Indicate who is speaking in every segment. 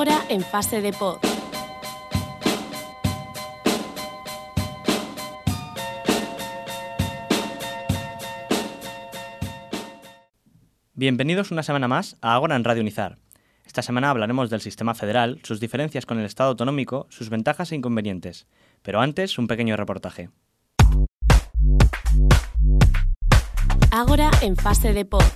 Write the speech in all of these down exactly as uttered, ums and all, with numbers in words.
Speaker 1: Ágora en fase de pod.
Speaker 2: Bienvenidos una semana más a Ágora en Radio Nizar. Esta semana hablaremos del sistema federal, sus diferencias con el Estado autonómico, sus ventajas e inconvenientes. Pero antes, un pequeño reportaje.
Speaker 1: Ágora en fase de pod.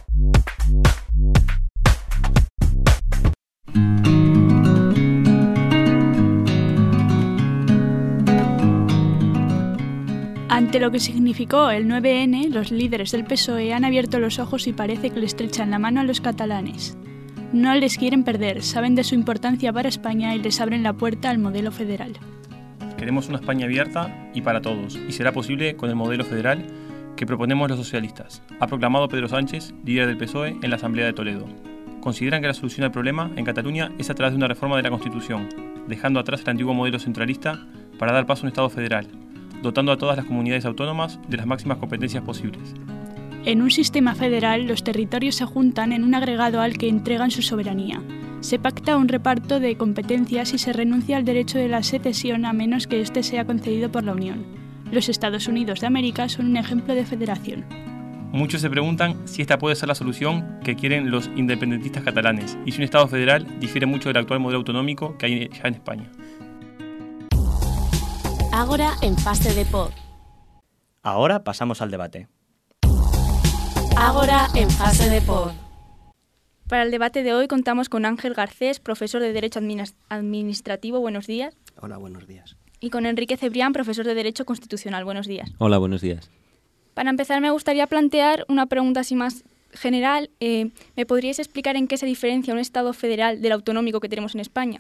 Speaker 3: Ante lo que significó el nueve ene, los líderes del P S O E han abierto los ojos y parece que le estrechan la mano a los catalanes. No les quieren perder, saben de su importancia para España y les abren la puerta al modelo federal.
Speaker 4: Queremos una España abierta y para todos, y será posible con el modelo federal que proponemos los socialistas, ha proclamado Pedro Sánchez, líder del P S O E, en la Asamblea de Toledo. Consideran que la solución al problema en Cataluña es a través de una reforma de la Constitución, dejando atrás el antiguo modelo centralista para dar paso a un Estado federal, dotando a todas las comunidades autónomas de las máximas competencias posibles.
Speaker 3: En un sistema federal, los territorios se juntan en un agregado al que entregan su soberanía. Se pacta un reparto de competencias y se renuncia al derecho de la secesión a menos que éste sea concedido por la Unión. Los Estados Unidos de América son un ejemplo de federación.
Speaker 4: Muchos se preguntan si esta puede ser la solución que quieren los independentistas catalanes y si un Estado federal difiere mucho del actual modelo autonómico que hay ya en España.
Speaker 1: Ágora en fase de pod.
Speaker 2: Ahora pasamos al debate.
Speaker 1: Ágora en fase de pod.
Speaker 5: Para el debate de hoy contamos con Ángel Garcés, profesor de Derecho Administrativo. Buenos días.
Speaker 6: Hola, buenos días.
Speaker 5: Y con Enrique Cebrián, profesor de Derecho Constitucional. Buenos días.
Speaker 7: Hola, buenos días.
Speaker 5: Para empezar, me gustaría plantear una pregunta así más general. Eh, ¿Me podríais explicar en qué se diferencia un Estado federal del autonómico que tenemos en España?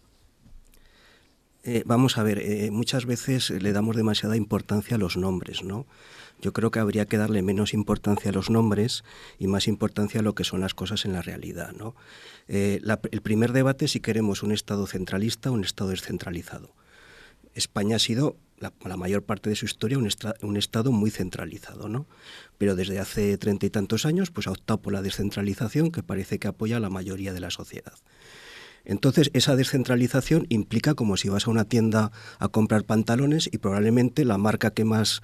Speaker 6: Eh, vamos a ver, eh, muchas veces le damos demasiada importancia a los nombres, ¿no? Yo creo que habría que darle menos importancia a los nombres y más importancia a lo que son las cosas en la realidad, ¿no? Eh, la, el primer debate, si queremos un Estado centralista o un Estado descentralizado. España ha sido, la, la mayor parte de su historia, un, estra, un Estado muy centralizado, ¿no? Pero desde hace treinta y tantos años pues ha optado por la descentralización, que parece que apoya a la mayoría de la sociedad. Entonces, esa descentralización implica como si vas a una tienda a comprar pantalones y probablemente la marca que más,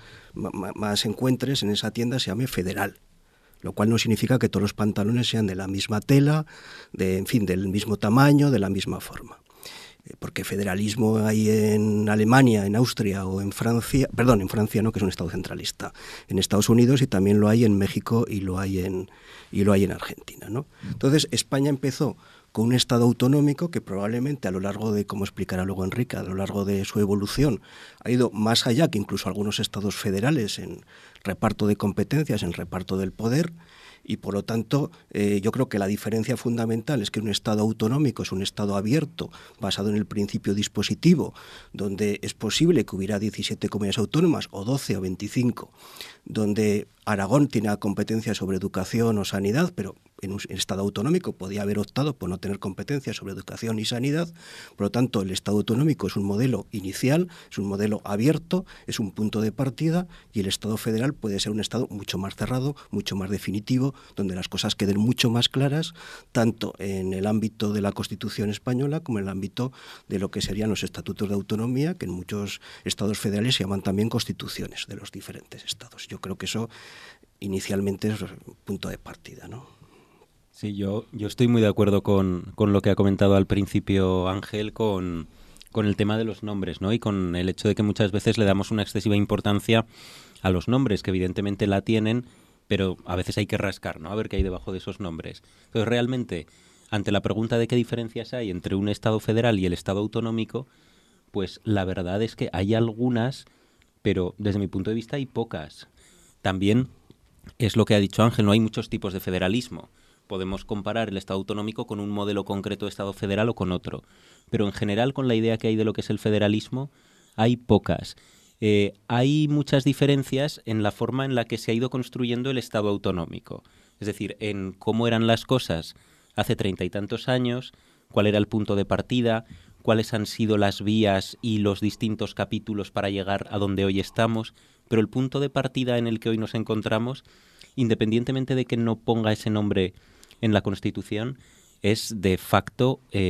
Speaker 6: más encuentres en esa tienda se llame Federal, lo cual no significa que todos los pantalones sean de la misma tela, de, en fin, del mismo tamaño, de la misma forma. Porque federalismo hay en Alemania, en Austria o en Francia, perdón, en Francia no, que es un Estado centralista, en Estados Unidos y también lo hay en México y lo hay en, y lo hay en Argentina, ¿no? Entonces, España empezó con un Estado autonómico que probablemente a lo largo de, como explicará luego Enrique, a lo largo de su evolución ha ido más allá que incluso algunos estados federales en reparto de competencias, en reparto del poder, y por lo tanto eh, yo creo que la diferencia fundamental es que un Estado autonómico es un Estado abierto, basado en el principio dispositivo, donde es posible que hubiera diecisiete comunidades autónomas, o doce o veinticinco, donde Aragón tiene competencia sobre educación o sanidad, pero en un Estado autonómico podía haber optado por no tener competencia sobre educación y sanidad. Por lo tanto, el Estado autonómico es un modelo inicial, es un modelo abierto, es un punto de partida, y el Estado federal puede ser un Estado mucho más cerrado, mucho más definitivo, donde las cosas queden mucho más claras, tanto en el ámbito de la Constitución española como en el ámbito de lo que serían los estatutos de autonomía, que en muchos estados federales se llaman también constituciones de los diferentes estados. Yo creo que eso inicialmente es un punto de partida, ¿no?
Speaker 7: Sí, yo, yo estoy muy de acuerdo con, con lo que ha comentado al principio Ángel, con, con el tema de los nombres, ¿no? Y con el hecho de que muchas veces le damos una excesiva importancia a los nombres, que evidentemente la tienen, pero a veces hay que rascar, ¿no? A ver qué hay debajo de esos nombres. Entonces, realmente, ante la pregunta de qué diferencias hay entre un Estado federal y el Estado autonómico, pues la verdad es que hay algunas, pero desde mi punto de vista hay pocas. También es lo que ha dicho Ángel, no hay muchos tipos de federalismo. Podemos comparar el Estado autonómico con un modelo concreto de Estado federal o con otro. Pero en general, con la idea que hay de lo que es el federalismo, hay pocas. Eh, hay muchas diferencias en la forma en la que se ha ido construyendo el Estado autonómico. Es decir, en cómo eran las cosas hace treinta y tantos años, cuál era el punto de partida, cuáles han sido las vías y los distintos capítulos para llegar a donde hoy estamos. Pero el punto de partida en el que hoy nos encontramos, independientemente de que no ponga ese nombre en la Constitución, es de facto eh,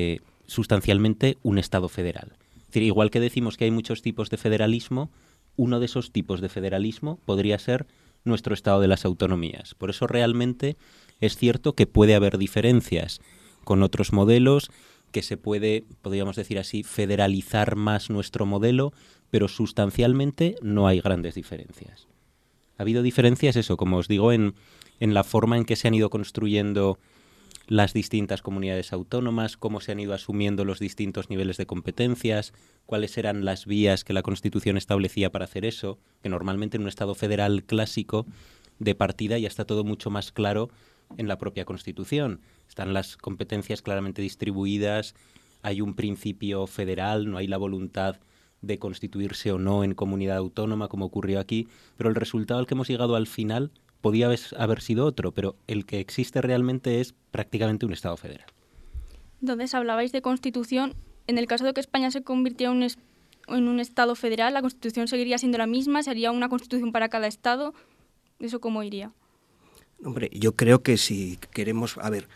Speaker 7: sustancialmente un Estado federal. Es decir, igual que decimos que hay muchos tipos de federalismo, uno de esos tipos de federalismo podría ser nuestro Estado de las autonomías. Por eso realmente es cierto que puede haber diferencias con otros modelos, que se puede, podríamos decir así, federalizar más nuestro modelo, pero sustancialmente no hay grandes diferencias. Ha habido diferencias, eso, como os digo, en, en la forma en que se han ido construyendo las distintas comunidades autónomas, cómo se han ido asumiendo los distintos niveles de competencias, cuáles eran las vías que la Constitución establecía para hacer eso, que normalmente en un Estado federal clásico de partida ya está todo mucho más claro en la propia Constitución. Están las competencias claramente distribuidas, hay un principio federal, no hay la voluntad de constituirse o no en comunidad autónoma como ocurrió aquí, pero el resultado al que hemos llegado al final podía haber sido otro, pero el que existe realmente es prácticamente un Estado federal.
Speaker 5: Entonces, hablabais de Constitución. En el caso de que España se convirtiera en un, es, en un Estado federal, ¿la Constitución seguiría siendo la misma? ¿Sería una Constitución para cada Estado? ¿Eso cómo iría?
Speaker 6: Hombre, yo creo que si queremos... A ver,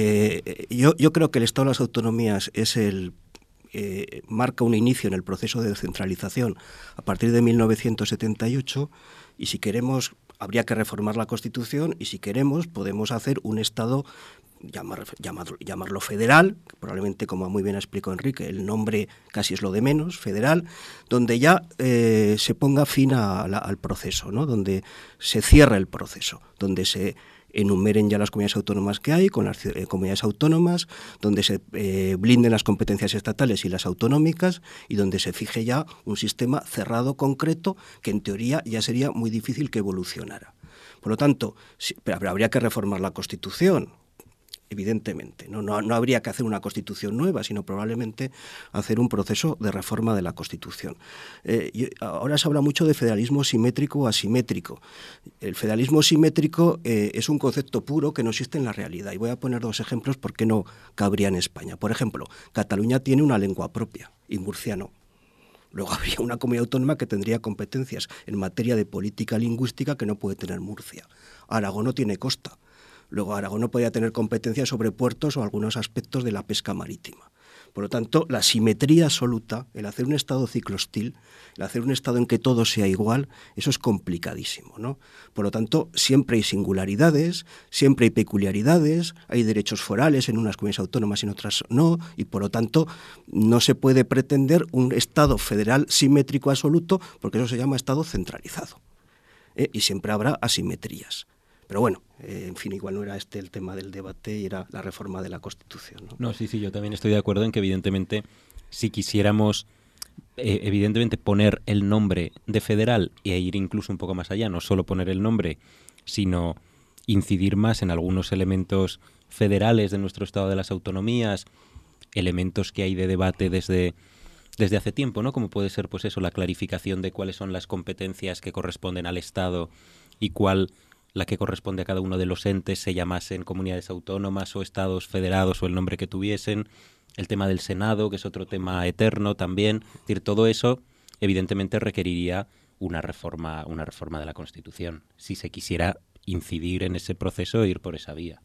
Speaker 6: eh, yo, yo creo que el Estado de las Autonomías es el... Eh, marca un inicio en el proceso de descentralización a partir de mil novecientos setenta y ocho, y si queremos habría que reformar la Constitución, y si queremos podemos hacer un Estado, llamar, llamarlo, llamarlo federal, que probablemente, como muy bien explicó Enrique, el nombre casi es lo de menos, federal, donde ya eh, se ponga fin a la, al proceso, ¿no? Donde se cierra el proceso, donde se enumeren ya las comunidades autónomas que hay, con las eh, comunidades autónomas, donde se eh, blinden las competencias estatales y las autonómicas, y donde se fije ya un sistema cerrado, concreto, que en teoría ya sería muy difícil que evolucionara. Por lo tanto, sí, pero habría que reformar la Constitución, evidentemente. No, no, no habría que hacer una Constitución nueva, sino probablemente hacer un proceso de reforma de la Constitución. Eh, y ahora se habla mucho de federalismo simétrico o asimétrico. El federalismo simétrico eh, es un concepto puro que no existe en la realidad. Y voy a poner dos ejemplos por qué no cabría en España. Por ejemplo, Cataluña tiene una lengua propia y Murcia no. Luego habría una comunidad autónoma que tendría competencias en materia de política lingüística que no puede tener Murcia. Aragón no tiene costa. Luego Aragón no podía tener competencias sobre puertos o algunos aspectos de la pesca marítima. Por lo tanto, la simetría absoluta, el hacer un Estado ciclohostil, el hacer un Estado en que todo sea igual, eso es complicadísimo, ¿no? Por lo tanto, siempre hay singularidades, siempre hay peculiaridades, hay derechos forales en unas comunidades autónomas y en otras no, y por lo tanto no se puede pretender un Estado federal simétrico absoluto, porque eso se llama Estado centralizado, ¿eh? Y siempre habrá asimetrías. Pero bueno, eh, en fin, igual no era este el tema del debate y era la reforma de la Constitución, ¿no?
Speaker 7: No, sí, sí, yo también estoy de acuerdo en que evidentemente si quisiéramos eh, evidentemente poner el nombre de federal e ir incluso un poco más allá, no solo poner el nombre, sino incidir más en algunos elementos federales de nuestro Estado de las Autonomías, elementos que hay de debate desde, desde hace tiempo, ¿no? Como puede ser, pues eso, la clarificación de cuáles son las competencias que corresponden al Estado y cuál la que corresponde a cada uno de los entes, se llamasen comunidades autónomas o estados federados o el nombre que tuviesen, el tema del Senado, que es otro tema eterno también. Es decir, todo eso evidentemente requeriría una reforma, una reforma de la Constitución, si se quisiera incidir en ese proceso e ir por esa vía.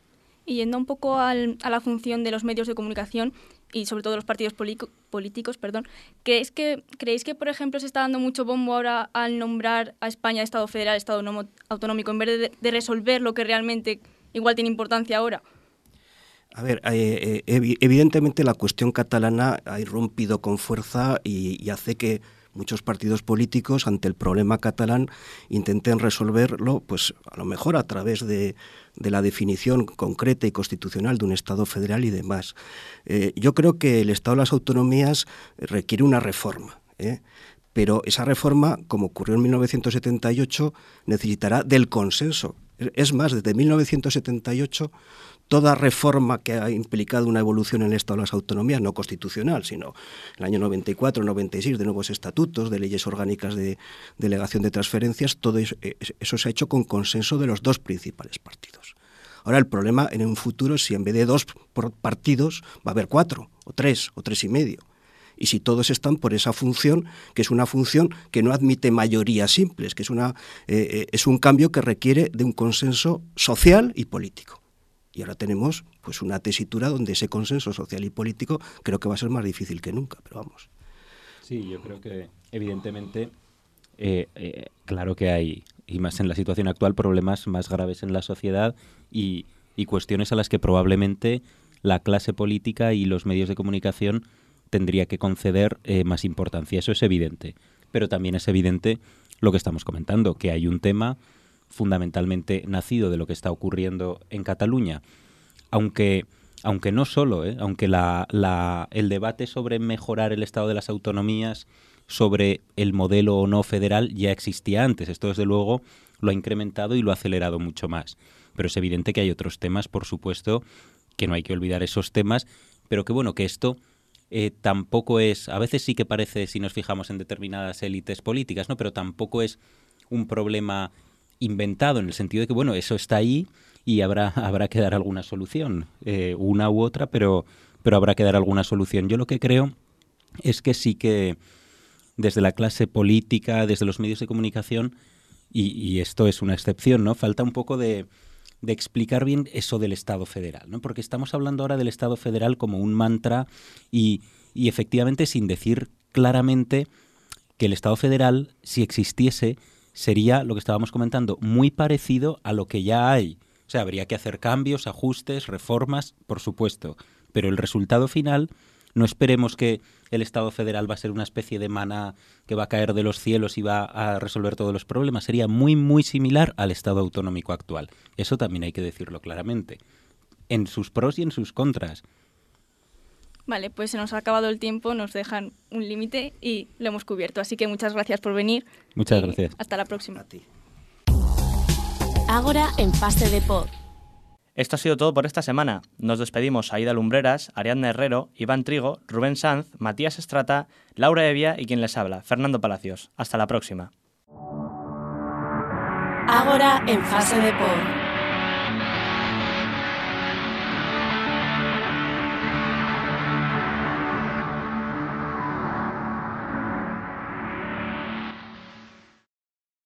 Speaker 5: Y yendo un poco al, a la función de los medios de comunicación y sobre todo los partidos políticos, perdón, ¿creéis que, ¿creéis que, por ejemplo, se está dando mucho bombo ahora al nombrar a España Estado federal, Estado autonómico, en vez de, de resolver lo que realmente igual tiene importancia ahora?
Speaker 6: A ver, eh, eh, evidentemente la cuestión catalana ha irrumpido con fuerza y, y hace que muchos partidos políticos, ante el problema catalán, intenten resolverlo, pues a lo mejor a través de, de la definición concreta y constitucional de un Estado federal y demás. Eh, yo creo que el Estado de las Autonomías requiere una reforma, ¿eh? Pero esa reforma, como ocurrió en mil novecientos setenta y ocho, necesitará del consenso. Es más, desde mil novecientos setenta y ocho, toda reforma que ha implicado una evolución en el Estado de las Autonomías, no constitucional, sino en el año noventa y cuatro, noventa y seis, de nuevos estatutos, de leyes orgánicas de delegación de transferencias, todo eso, eso se ha hecho con consenso de los dos principales partidos. Ahora el problema en un futuro es si en vez de dos partidos va a haber cuatro, o tres, o tres y medio. Y si todos están por esa función, que es una función que no admite mayorías simples, que es, una, eh, es un cambio que requiere de un consenso social y político. Y ahora tenemos pues una tesitura donde ese consenso social y político creo que va a ser más difícil que nunca, pero vamos.
Speaker 7: Sí, yo creo que evidentemente, eh, eh, claro que hay, y más en la situación actual, problemas más graves en la sociedad y, y cuestiones a las que probablemente la clase política y los medios de comunicación tendría que conceder eh, más importancia. Eso es evidente. Pero también es evidente lo que estamos comentando, que hay un tema fundamentalmente nacido de lo que está ocurriendo en Cataluña. Aunque, aunque no solo, ¿eh? aunque la, la, el debate sobre mejorar el estado de las autonomías, sobre el modelo o no federal, ya existía antes. Esto, desde luego, lo ha incrementado y lo ha acelerado mucho más. Pero es evidente que hay otros temas, por supuesto, que no hay que olvidar esos temas, pero que, bueno, que esto eh, tampoco es... A veces sí que parece, si nos fijamos en determinadas élites políticas, ¿no? Pero tampoco es un problema inventado, en el sentido de que, bueno, eso está ahí y habrá, habrá que dar alguna solución, eh, una u otra, pero, pero habrá que dar alguna solución. Yo lo que creo es que sí que desde la clase política, desde los medios de comunicación, y, y esto es una excepción, ¿no? Falta un poco de, de explicar bien eso del Estado federal, ¿no? Porque estamos hablando ahora del Estado federal como un mantra y, y efectivamente sin decir claramente que el Estado federal, si existiese, sería, lo que estábamos comentando, muy parecido a lo que ya hay. O sea, habría que hacer cambios, ajustes, reformas, por supuesto. Pero el resultado final, no esperemos que el Estado federal va a ser una especie de maná que va a caer de los cielos y va a resolver todos los problemas. Sería muy, muy similar al Estado autonómico actual. Eso también hay que decirlo claramente. En sus pros y en sus contras.
Speaker 5: Vale, pues se nos ha acabado el tiempo, nos dejan un límite y lo hemos cubierto. Así que muchas gracias por venir.
Speaker 7: Muchas gracias.
Speaker 5: Hasta la próxima.
Speaker 6: A ti.
Speaker 1: Ágora en fase de pod.
Speaker 2: Esto ha sido todo por esta semana. Nos despedimos Aida Lumbreras, Ariadna Herrero, Iván Trigo, Rubén Sanz, Matías Estrata, Laura Evia y quien les habla, Fernando Palacios. Hasta la próxima.
Speaker 1: Ágora en fase de pod.